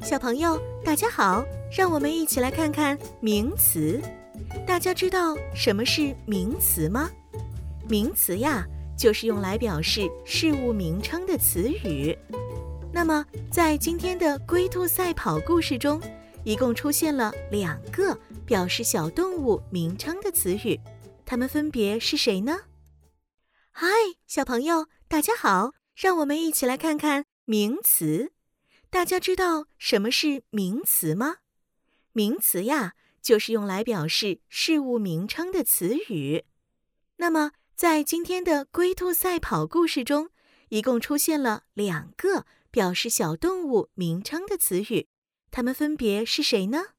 小朋友，大家好，让我们一起来看看名词。大家知道什么是名词吗？名词呀，就是用来表示事物名称的词语。那么，在今天的龟兔赛跑故事中，一共出现了2个表示小动物名称的词语，它们分别是谁呢？嗨，小朋友，大家好，让我们一起来看看名词。大家知道什么是名词吗？名词呀，就是用来表示事物名称的词语。那么，在今天的龟兔赛跑故事中，一共出现了2个表示小动物名称的词语，它们分别是谁呢？